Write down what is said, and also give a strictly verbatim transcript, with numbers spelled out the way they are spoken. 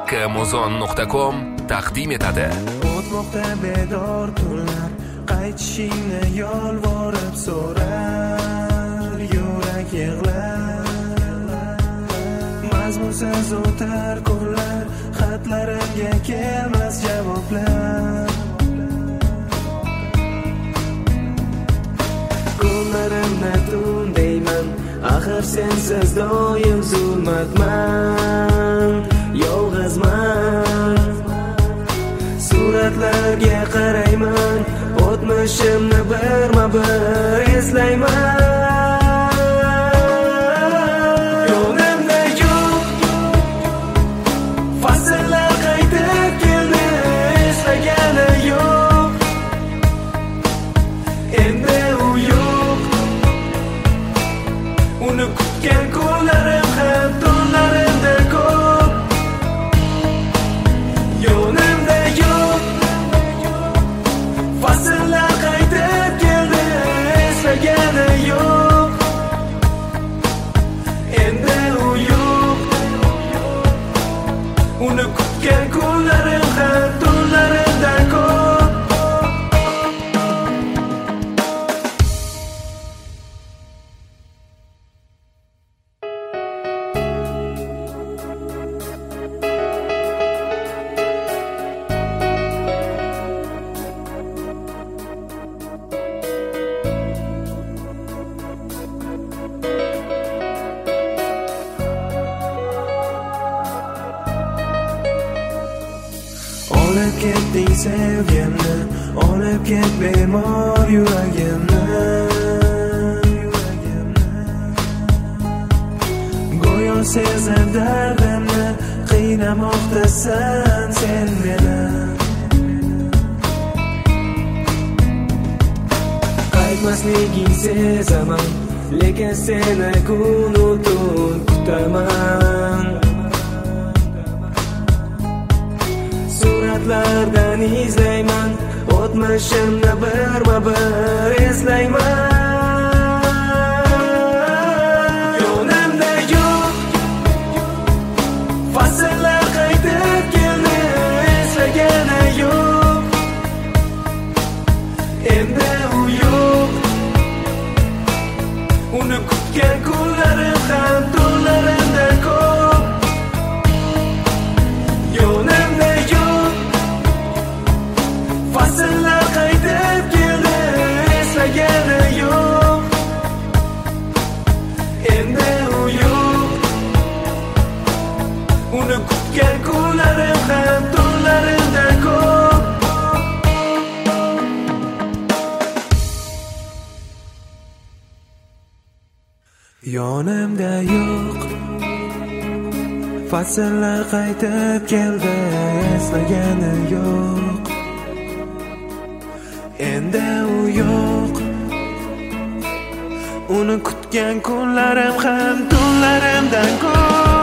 Muzon nuqta com taqdim etadi. O'tmoqda bedor tunlar, qaytishingni yolvorib so'rar, yurak yig'lar. Mazmunsiz o'tar kunlar, xatlarimga kelmas javoblar. Kunlarimni tun deyman, axir sensiz doim zulmatman, yolg'izman. Suratlarga qarayman, o'tmishimni birma-bir eslayman. Yo'limda yo'q fasllar qaytib keldi, eslagani yo'q. Endi u yo'q, uni kutgan kunlarim ham tunlarimda ko'p. Yo'limda yo'q fasllar qaytib keldi, eslagani yo'q. Endi u yo'q, uni kutgan kunlarim ham tunlarimda ko'p. Olib ketding sevgimni, olib ket bemor yuragimni. Go'yo sezib dardimni, qiynamoqdasan sen meni. Qaytmasliging sezaman, lekin seni kunu tun kutaman. Suratlardan izlayman, o'tmishimni birma-bir eslayman. Yo'limda yo'q fasllar qaytib keldi, eslagani yo'q. Endi u yo'q, uni kutgan kunlarim ham tunlarimda ko'p. Yo'limda yo'q fasllar qaytib keldi, eslagani yo'q. Endi u yo'q, uni kutgan kunlarim ham tunlarimda ko'p. Yonimda yo'q fasllar qaytib keldi, eslagani yo'q. Endi u yo'q, uni kutgan kunlarim ham tunlarimdan ko'p.